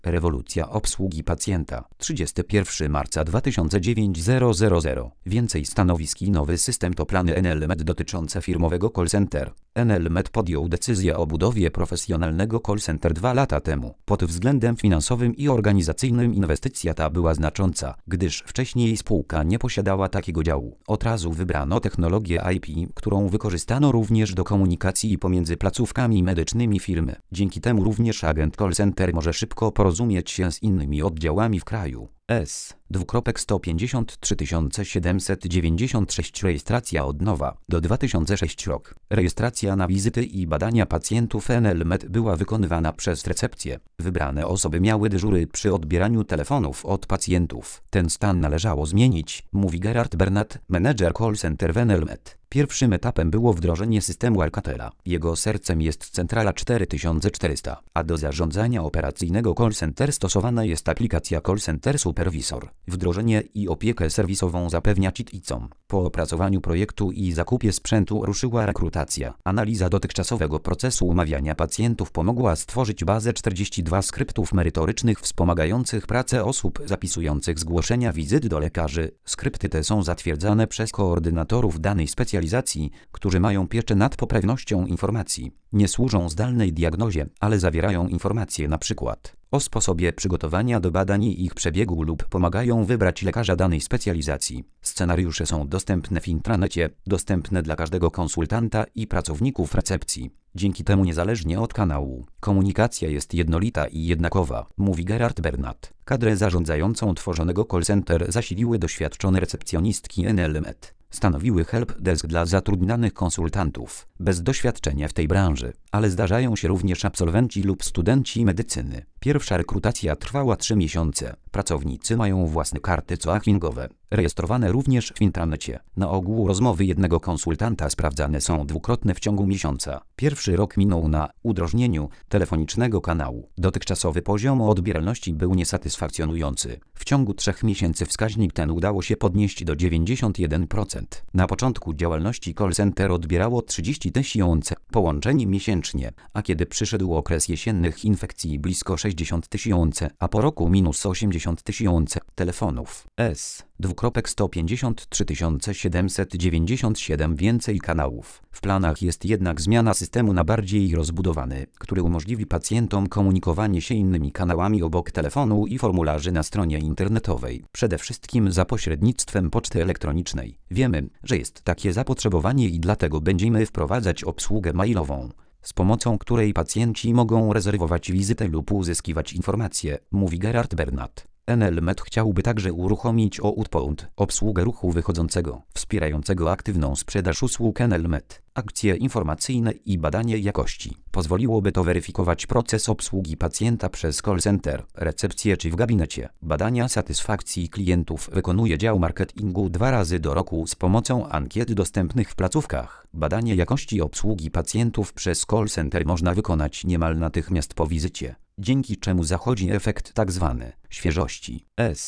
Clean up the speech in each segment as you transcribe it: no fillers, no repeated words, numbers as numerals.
Rewolucja obsługi pacjenta. 31 marca 2009 000. Więcej stanowisk i nowy system to plany Enel-Med dotyczące firmowego call center. Enel-Med podjął decyzję o budowie profesjonalnego call center 2 lata temu. Pod względem finansowym i organizacyjnym inwestycja ta była znacząca, gdyż wcześniej spółka nie posiadała takiego działu. Od razu wybrano technologię IP, którą wykorzystano również do komunikacji pomiędzy placówkami medycznymi firmy. Dzięki temu również agent call center może szybko porozumieć się z innymi oddziałami w kraju. S.153 796 rejestracja od nowa do 2006 rok. Rejestracja na wizyty i badania pacjentów Enel-Med była wykonywana przez recepcję. Wybrane osoby miały dyżury przy odbieraniu telefonów od pacjentów. Ten stan należało zmienić, mówi Gerard Bernat, menedżer call center w Enel-Med. Pierwszym etapem było wdrożenie systemu Alcatela. Jego sercem jest centrala 4400, a do zarządzania operacyjnego call center stosowana jest aplikacja Call Center Supervisor. Wdrożenie i opiekę serwisową zapewnia CIT-ICOM. Po opracowaniu projektu i zakupie sprzętu ruszyła rekrutacja. Analiza dotychczasowego procesu umawiania pacjentów pomogła stworzyć bazę 42 skryptów merytorycznych wspomagających pracę osób zapisujących zgłoszenia wizyt do lekarzy. Skrypty te są zatwierdzane przez koordynatorów danej specjalizacji, którzy mają pieczę nad poprawnością informacji. Nie służą zdalnej diagnozie, ale zawierają informacje np. o sposobie przygotowania do badań i ich przebiegu lub pomagają wybrać lekarza danej specjalizacji. Scenariusze są dostępne w intranecie, dostępne dla każdego konsultanta i pracowników recepcji. Dzięki temu niezależnie od kanału, komunikacja jest jednolita i jednakowa, mówi Gerard Bernat. Kadrę zarządzającą tworzonego call center zasiliły doświadczone recepcjonistki Enel-Med. Stanowiły helpdesk dla zatrudnianych konsultantów, bez doświadczenia w tej branży, ale zdarzają się również absolwenci lub studenci medycyny. Pierwsza rekrutacja trwała 3 miesiące. Pracownicy mają własne karty coaching-owe, rejestrowane również w intranecie. Na ogół rozmowy jednego konsultanta sprawdzane są dwukrotnie w ciągu miesiąca. Pierwszy rok minął na udrożnieniu telefonicznego kanału. Dotychczasowy poziom odbieralności był niesatysfakcjonujący. W ciągu 3 miesięcy wskaźnik ten udało się podnieść do 91%. Na początku działalności call center odbierało 30 000 połączeń miesięcznie, a kiedy przyszedł okres jesiennych infekcji blisko 60 000, a po roku minus 80 000 telefonów. S.153 797 więcej kanałów. W planach jest jednak zmiana systemu na bardziej rozbudowany, który umożliwi pacjentom komunikowanie się innymi kanałami obok telefonu i formularzy na stronie internetowej, przede wszystkim za pośrednictwem poczty elektronicznej. Wiemy, że jest takie zapotrzebowanie i dlatego będziemy wprowadzać obsługę mailową, z pomocą której pacjenci mogą rezerwować wizytę lub uzyskiwać informacje, mówi Gerard Bernat. Enel-Med chciałby także uruchomić outbound, obsługę ruchu wychodzącego, wspierającego aktywną sprzedaż usług Enel-Med. Akcje informacyjne i badanie jakości. Pozwoliłoby to weryfikować proces obsługi pacjenta przez call center, recepcję czy w gabinecie. Badania satysfakcji klientów wykonuje dział marketingu 2 razy do roku z pomocą ankiet dostępnych w placówkach. Badanie jakości obsługi pacjentów przez call center można wykonać niemal natychmiast po wizycie, dzięki czemu zachodzi efekt tzw. świeżości.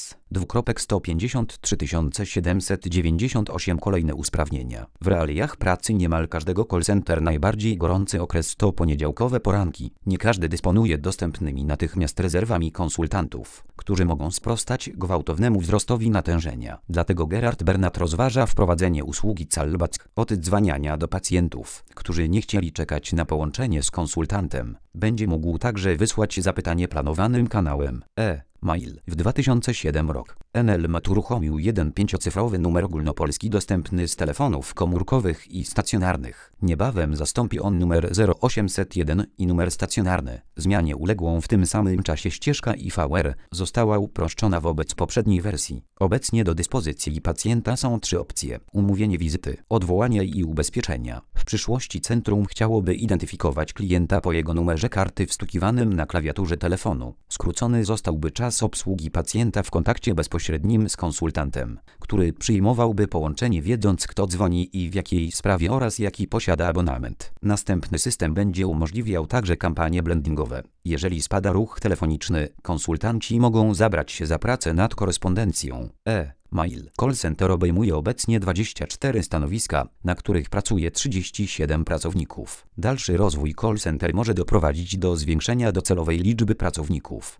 S.153 798 kolejne usprawnienia. W realiach pracy niemal każdego call center najbardziej gorący okres to poniedziałkowe poranki. Nie każdy dysponuje dostępnymi natychmiast rezerwami konsultantów, którzy mogą sprostać gwałtownemu wzrostowi natężenia. Dlatego Gerard Bernat rozważa wprowadzenie usługi callback, oddzwaniania do pacjentów, którzy nie chcieli czekać na połączenie z konsultantem. Będzie mógł także wysłać zapytanie planowanym kanałem mail. W 2007 rok Enel-Med uruchomił jeden 5-cyfrowy numer ogólnopolski dostępny z telefonów komórkowych i stacjonarnych. Niebawem zastąpi on numer 0801 i numer stacjonarny. Zmianie uległą w tym samym czasie ścieżka IVR została uproszczona wobec poprzedniej wersji. Obecnie do dyspozycji pacjenta są 3 opcje: umówienie wizyty, odwołanie i ubezpieczenia. W przyszłości centrum chciałoby identyfikować klienta po jego numerze karty wstukiwanym na klawiaturze telefonu. Skrócony zostałby czas obsługi pacjenta w kontakcie bezpośrednim z konsultantem, który przyjmowałby połączenie wiedząc kto dzwoni i w jakiej sprawie oraz jaki posiada abonament. Następny system będzie umożliwiał także kampanie blendingowe. Jeżeli spada ruch telefoniczny, konsultanci mogą zabrać się za pracę nad korespondencją. Mail. Call center obejmuje obecnie 24 stanowiska, na których pracuje 37 pracowników. Dalszy rozwój call center może doprowadzić do zwiększenia docelowej liczby pracowników.